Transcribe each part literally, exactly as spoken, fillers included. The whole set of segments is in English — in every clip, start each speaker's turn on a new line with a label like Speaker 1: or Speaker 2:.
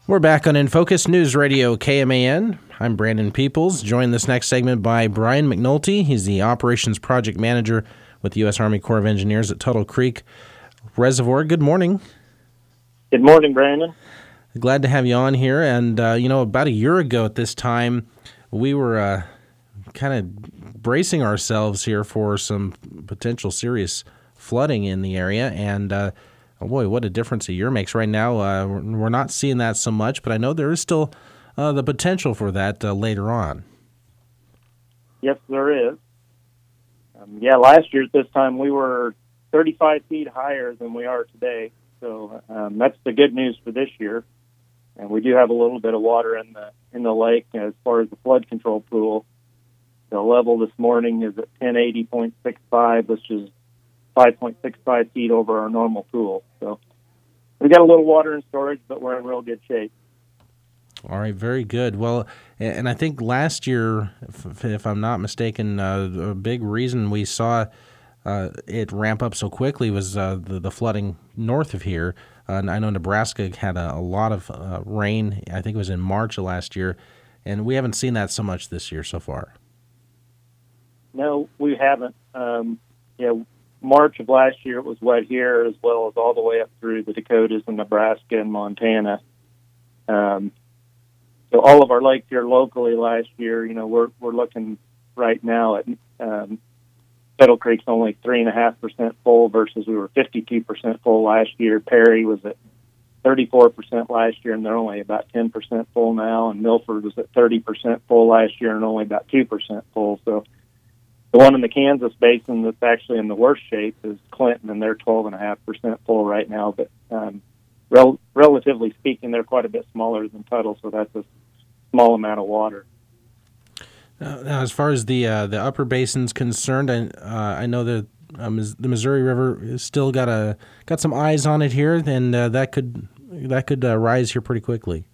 Speaker 1: We're back on In Focus News Radio K M A N. I'm Brandon Peoples, joined this next segment by Brian McNulty. He's the Operations Project Manager with the U S Army Corps of Engineers at Tuttle Creek Reservoir. Good morning.
Speaker 2: Good morning, Brandon.
Speaker 1: Glad to have you on here. And, uh, you know, about a year ago at this time, we were uh, kind of bracing ourselves here for some potential serious flooding in the area. And, uh, oh boy, what a difference a year makes. Right now, uh, we're not seeing that so much, but I know there is still uh, the potential for that uh, later on.
Speaker 2: Yes, there is. Um, yeah, last year at this time, we were thirty-five feet higher than we are today. So um, that's the good news for this year. And we do have a little bit of water in the in the lake as far as the flood control pool. The level this morning is at ten eighty point six five, which is five point six five feet over our normal pool. So we got a little water in storage, but we're in real good shape.
Speaker 1: All right, very good. Well, and I think last year, if, if I'm not mistaken, uh, a big reason we saw uh, it ramp up so quickly was uh, the, the flooding north of here. Uh, and I know Nebraska had a, a lot of uh, rain. I think it was in March of last year, and we haven't seen that so much this year so far.
Speaker 2: No, we haven't. Um, yeah, March of last year it was wet here, as well as all the way up through the Dakotas and Nebraska and Montana. Um, so all of our lakes here locally last year, you know, we're we're looking right now at um, Tuttle Creek's only three and a half percent full versus we were fifty-two percent full last year. Perry was at thirty-four percent last year, and they're only about ten percent full now. And Milford was at thirty percent full last year, and only about two percent full. So the one in the Kansas Basin that's actually in the worst shape is Clinton, and they're twelve and a half percent full right now. But um, rel- relatively speaking, they're quite a bit smaller than Tuttle, so that's a small amount of water.
Speaker 1: Uh, now, as far as the uh, the upper basin's concerned, I uh, I know that um, the Missouri River has still got a got some eyes on it here, and uh, that could that could uh, rise here pretty quickly.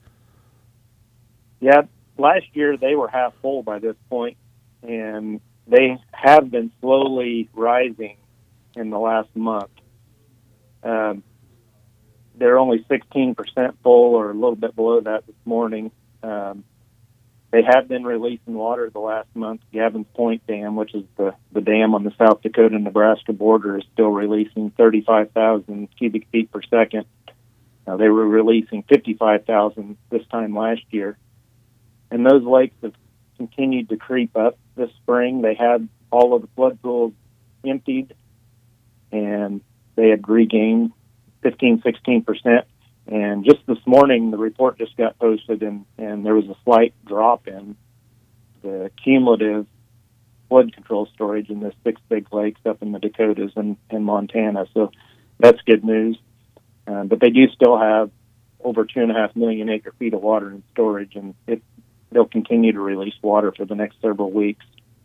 Speaker 2: Yeah, last year they were half full by this point, and they have been slowly rising in the last month. Um, they're only sixteen percent full, or a little bit below that this morning. Um, they have been releasing water the last month. Gavin's Point Dam, which is the, the dam on the South Dakota-Nebraska border, is still releasing thirty-five thousand cubic feet per second. Uh, they were releasing fifty-five thousand this time last year. And those lakes have continued to creep up this spring. They had all of the flood pools emptied, and they had regained fifteen, sixteen percent. And just this morning, the report just got posted, and, and there was a slight drop in the cumulative flood control storage in the six big lakes up in the Dakotas and, and Montana. So that's good news. Uh, but they do still have over two and a half million acre feet of water in storage, and it, they'll continue to release water for the next several weeks.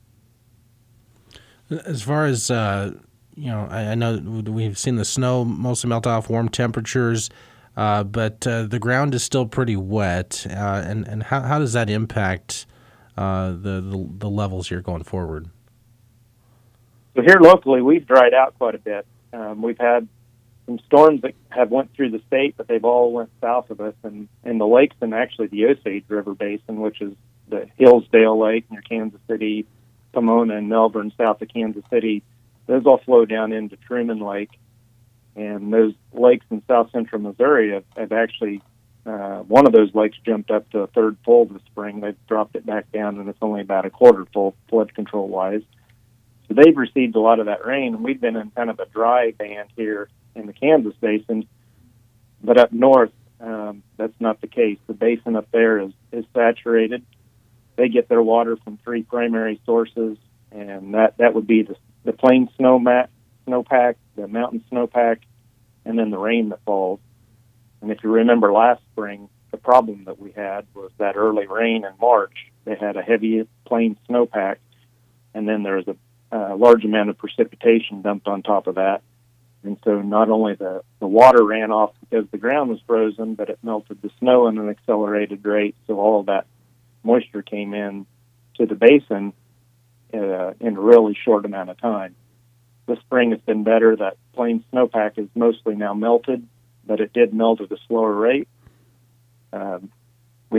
Speaker 1: As far as, uh, you know, I, I know we've seen the snow mostly melt off, warm temperatures, uh, but uh, the ground is still pretty wet. Uh, and, and how, how does that impact uh, the, the the levels here going forward?
Speaker 2: So here locally, we've dried out quite a bit. Um, we've had some storms that have went through the state, but they've all went south of us, and in the lakes and actually the Osage River Basin, which is the Hillsdale Lake near Kansas City, Pomona and Melbourne, south of Kansas City, those all flow down into Truman Lake. And those lakes in south central Missouri have, have actually, uh, one of those lakes jumped up to a third full this spring. They've dropped it back down, and it's only about a quarter full flood control-wise. So they've received a lot of that rain, and we've been in kind of a dry band here in the Kansas Basin. But up north, um, that's not the case. The basin up there is, is saturated. They get their water from three primary sources, and that, that would be the, the plain snow mat, snowpack, the mountain snowpack, and then the rain that falls. And if you remember last spring, the problem that we had was that early rain in March. They had a heavy plain snowpack, and then there was a uh, large amount of precipitation dumped on top of that. And so not only the, the water ran off because the ground was frozen, but it melted the snow at an accelerated rate, so all of that moisture came in to the basin uh, in a really short amount of time. This spring has been better. That plain snowpack is mostly now melted, but it did melt at a slower rate. Uh,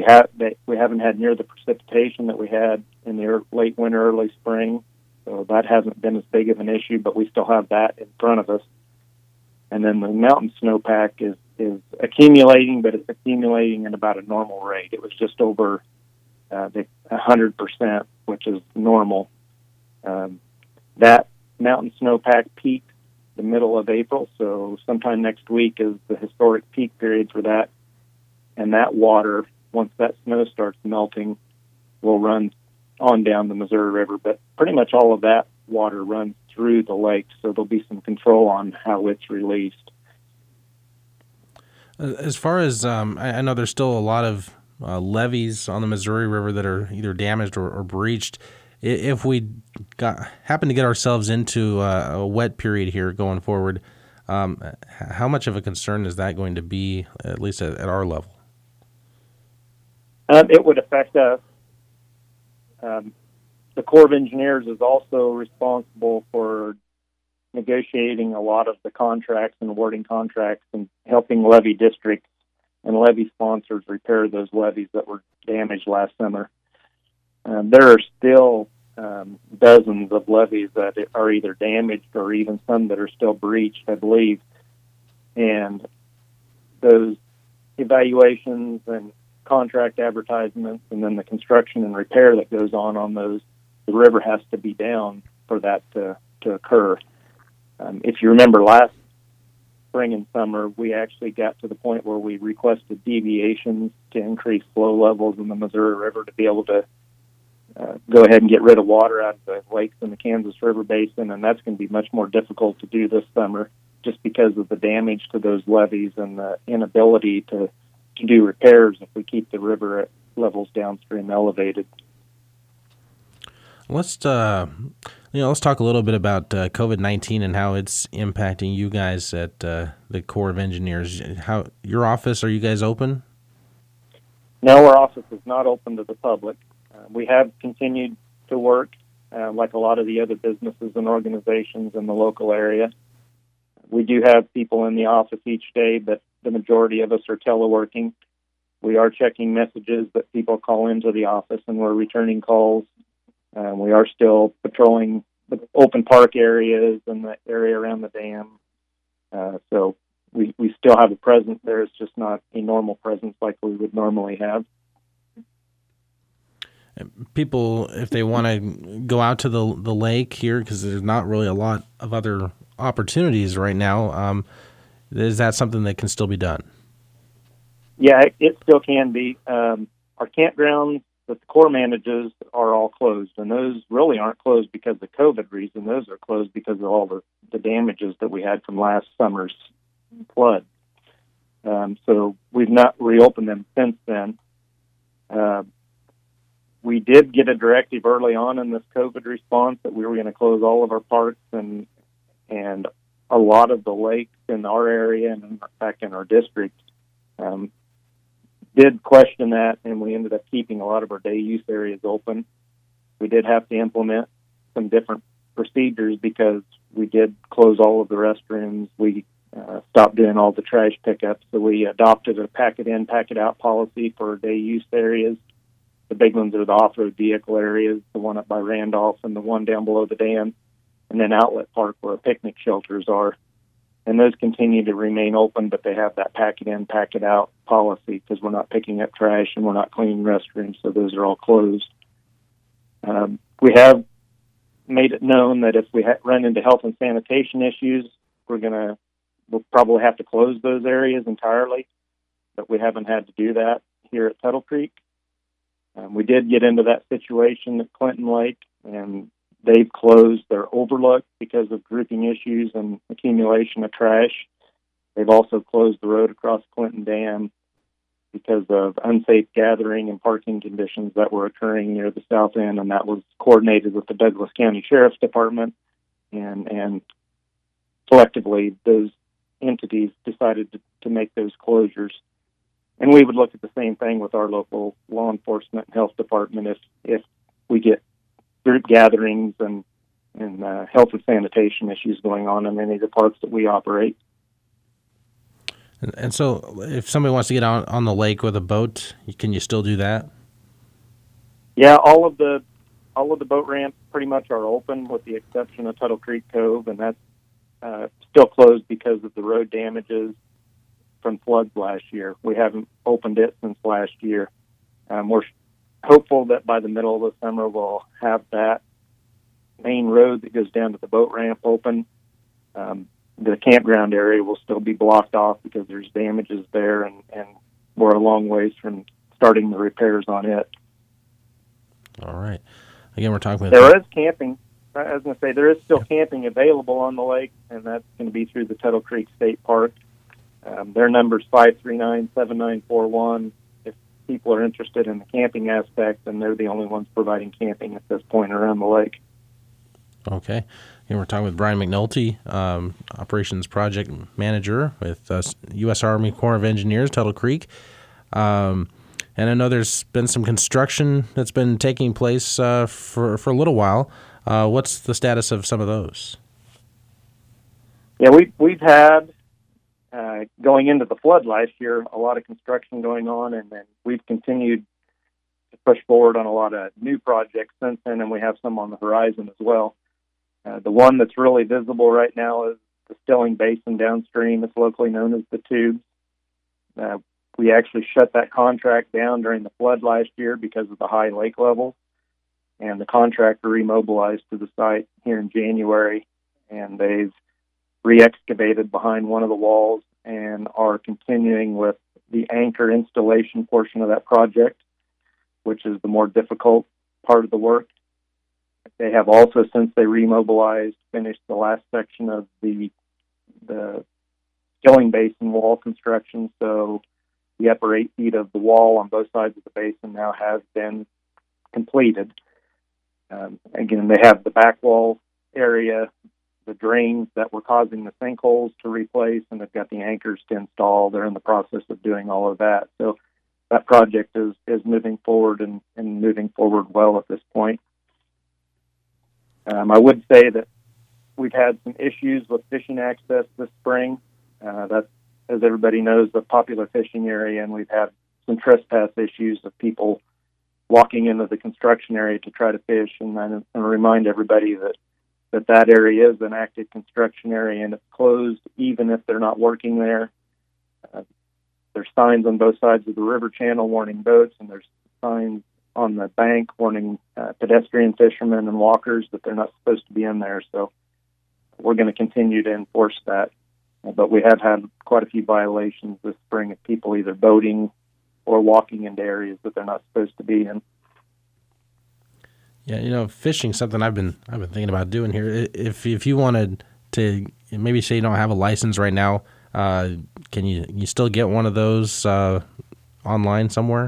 Speaker 2: have they, we haven't had near the precipitation that we had in the ear- late winter, early spring, so that hasn't been as big of an issue. But we still have that in front of us. And then the mountain snowpack is is accumulating, but it's accumulating at about a normal rate. It was just over uh, the one hundred percent, which is normal. Um, that mountain snowpack peaked the middle of April, so sometime next week is the historic peak period for that. And that water, once that snow starts melting, will run on down the Missouri River. But pretty much all of that water runs through the lake, so there'll be some control on how it's released.
Speaker 1: As far as, um, I, I know there's still a lot of uh, levees on the Missouri River that are either damaged or, or breached. If we got happen to get ourselves into a, a wet period here going forward, um, how much of a concern is that going to be, at least at, at our level?
Speaker 2: Um, it would affect us. Um, the Corps of Engineers is also responsible for negotiating a lot of the contracts and awarding contracts and helping levee districts and levee sponsors repair those levees that were damaged last summer. Um, there are still um, dozens of levees that are either damaged or even some that are still breached, I believe. And those evaluations and contract advertisements and then the construction and repair that goes on on those, the river has to be down for that to, to occur. Um, if you remember last spring and summer, we actually got to the point where we requested deviations to increase flow levels in the Missouri River to be able to uh, go ahead and get rid of water out of the lakes in the Kansas River Basin, and that's going to be much more difficult to do this summer just because of the damage to those levees and the inability to, to do repairs if we keep the river levels downstream elevated.
Speaker 1: Let's uh, you know, let's talk a little bit about uh, COVID nineteen and how it's impacting you guys at uh, the Corps of Engineers. How your office, are you guys open?
Speaker 2: No, our office is not open to the public. Uh, we have continued to work uh, like a lot of the other businesses and organizations in the local area. We do have people in the office each day, but the majority of us are teleworking. We are checking messages that people call into the office, and we're returning calls. Uh, we are still patrolling the open park areas and the area around the dam. Uh, so we, we still have a presence there. It's just not a normal presence like we would normally have.
Speaker 1: People, if they want to go out to the the lake here, because there's not really a lot of other opportunities right now, um, is that something that can still be done?
Speaker 2: Yeah, it, it still can be. Um, our campgrounds that the Corps manages are all closed, and those really aren't closed because of COVID reason. Those are closed because of all the, the damages that we had from last summer's flood. Um, so we've not reopened them since then. Uh, we did get a directive early on in this COVID response that we were going to close all of our parks and and a lot of the lakes in our area and in fact in our district. Um, did question that, and we ended up keeping a lot of our day use areas open. We did have to implement some different procedures because we did close all of the restrooms. We uh, stopped doing all the trash pickups, so we adopted a pack it in, pack it out policy for day use areas. The big ones are the off-road vehicle areas, the one up by Randolph and the one down below the dam, and then Outlet Park where picnic shelters are. And those continue to remain open, but they have that pack it in, pack it out policy because we're not picking up trash and we're not cleaning restrooms, so those are all closed. Um, we have made it known that if we ha- run into health and sanitation issues, we're going to, we'll probably have to close those areas entirely, but we haven't had to do that here at Tuttle Creek. Um, we did get into that situation at Clinton Lake, and they've closed their overlook because of grouping issues and accumulation of trash. They've also closed the road across Clinton Dam because of unsafe gathering and parking conditions that were occurring near the south end, and that was coordinated with the Douglas County Sheriff's Department, and and collectively those entities decided to, to make those closures. And we would look at the same thing with our local law enforcement and health department if if we get group gatherings and and uh, health and sanitation issues going on in any of the parks that we operate.
Speaker 1: And, and so, if somebody wants to get on on the lake with a boat, can you still do that?
Speaker 2: Yeah, all of the all of the boat ramps pretty much are open, with the exception of Tuttle Creek Cove, and that's uh, still closed because of the road damages from floods last year. We haven't opened it since last year. Um, we're hopeful that by the middle of the summer we'll have that main road that goes down to the boat ramp open. Um, the campground area will still be blocked off because there's damages there, and, and we're a long ways from starting the repairs on it.
Speaker 1: All right. Again, we're talking with...
Speaker 2: There is camping. I was going to say, there is still yeah. camping available on the lake, and that's going to be through the Tuttle Creek State Park. Um, their number's five three nine, seven nine four one. If people are interested in the camping aspect, then they're the only ones providing camping at this point around the lake.
Speaker 1: Okay. And we're talking with Brian McNulty, um, Operations Project Manager with uh, U S Army Corps of Engineers, Tuttle Creek. Um, and I know there's been some construction that's been taking place uh, for, for a little while. Uh, what's the status of some of those?
Speaker 2: Yeah, we, we've had, uh, going into the flood last year, a lot of construction going on, and then we've continued to push forward on a lot of new projects since then, and we have some on the horizon as well. Uh, the one that's really visible right now is the Stilling Basin downstream. It's locally known as the Tubes. Uh, we actually shut that contract down during the flood last year because of the high lake levels, and the contractor remobilized to the site here in January, and they've re-excavated behind one of the walls and are continuing with the anchor installation portion of that project, which is the more difficult part of the work. They have also, since they remobilized, finished the last section of the the Stilling Basin wall construction. So the upper eight feet of the wall on both sides of the basin now has been completed. Um, again, they have the back wall area, the drains that were causing the sinkholes to replace, and they've got the anchors to install. They're in the process of doing all of that. So that project is, is moving forward and, and moving forward well at this point. Um, I would say that we've had some issues with fishing access this spring. Uh, that's, as everybody knows, a popular fishing area, and we've had some trespass issues of people walking into the construction area to try to fish. And I and remind everybody that, that that area is an active construction area, and it's closed even if they're not working there. Uh, there's signs on both sides of the river channel warning boats, and there's signs on the bank warning uh, pedestrian fishermen and walkers that they're not supposed to be in there. So we're going to continue to enforce that. Uh, but we have had quite a few violations this spring of people either boating or walking into areas that they're not supposed to be in.
Speaker 1: Yeah, you know, fishing's something I've been I've been thinking about doing here. If if you wanted to, maybe say you don't have a license right now, uh, can you you still get one of those uh, online somewhere?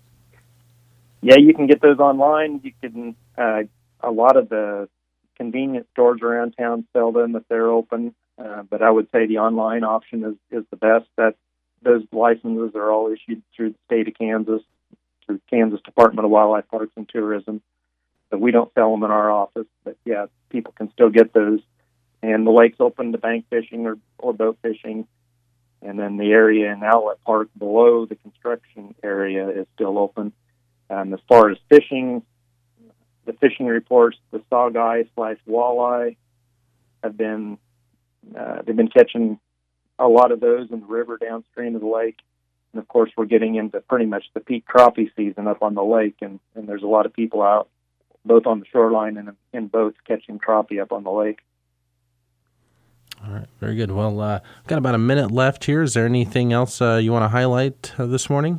Speaker 2: Yeah, you can get those online. You can. Uh, a lot of the convenience stores around town sell them if they're open. Uh, but I would say the online option is, is the best. That those licenses are all issued through the state of Kansas, through Kansas Department of Wildlife, Parks, and Tourism. So we don't sell them in our office. But yeah, people can still get those. And the lake's open to bank fishing or, or boat fishing. And then the area in Outlet Park below the construction area is still open. Um, as far as fishing, the fishing reports, the saugeye slash walleye have been, uh, they've been catching a lot of those in the river downstream of the lake. And of course, we're getting into pretty much the peak crappie season up on the lake. And, and there's a lot of people out, both on the shoreline and in boats, catching crappie up on the lake.
Speaker 1: All right, very good. Well, uh, got about a minute left here. Is there anything else uh, you want to highlight uh, this morning?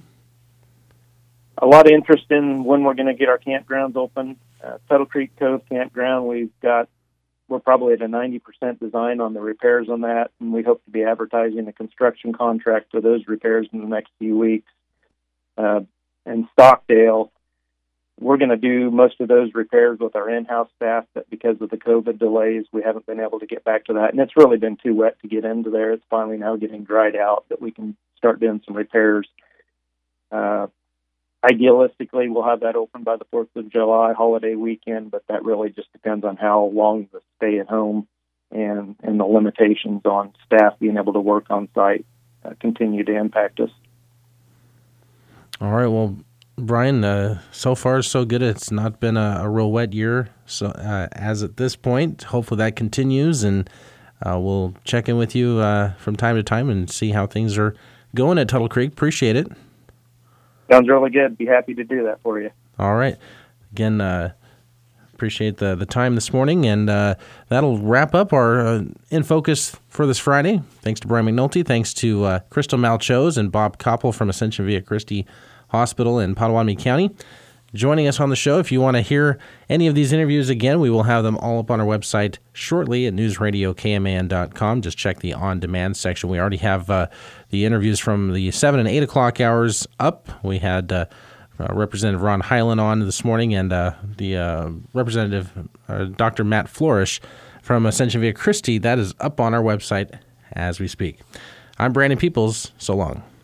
Speaker 2: A lot of interest in when we're going to get our campgrounds open. Uh, Tuttle Creek Cove Campground, we've got, we're probably at a ninety percent design on the repairs on that, and we hope to be advertising a construction contract for those repairs in the next few weeks. Uh, and Stockdale, we're going to do most of those repairs with our in-house staff, but because of the COVID delays, we haven't been able to get back to that. And it's really been too wet to get into there. It's finally now getting dried out that we can start doing some repairs. Uh, Idealistically, we'll have that open by the fourth of July holiday weekend, but that really just depends on how long the stay at home and, and the limitations on staff being able to work on site uh, continue to impact us.
Speaker 1: All right. Well, Brian, uh, so far so good. It's not been a, a real wet year. So uh, as at this point, hopefully that continues, and uh, we'll check in with you uh, from time to time and see how things are going at Tuttle Creek. Appreciate it.
Speaker 2: Sounds really good. Be happy to do that for you.
Speaker 1: All right. Again, uh, appreciate the, the time this morning, and uh, that'll wrap up our uh, In Focus for this Friday. Thanks to Brian McNulty. Thanks to uh, Crystal Malchose and Bob Koppel from Ascension Via Christi Hospital in Potawatomi County joining us on the show. If you want to hear any of these interviews again, we will have them all up on our website shortly at news radio k m a n dot com. Just check the on-demand section. We already have uh, the interviews from the seven and eight o'clock hours up. We had uh, uh, Representative Ron Hyland on this morning, and uh, the uh, Representative uh, Doctor Matt Flourish from Ascension Via Christi. That is up on our website as we speak. I'm Brandon Peoples. So long.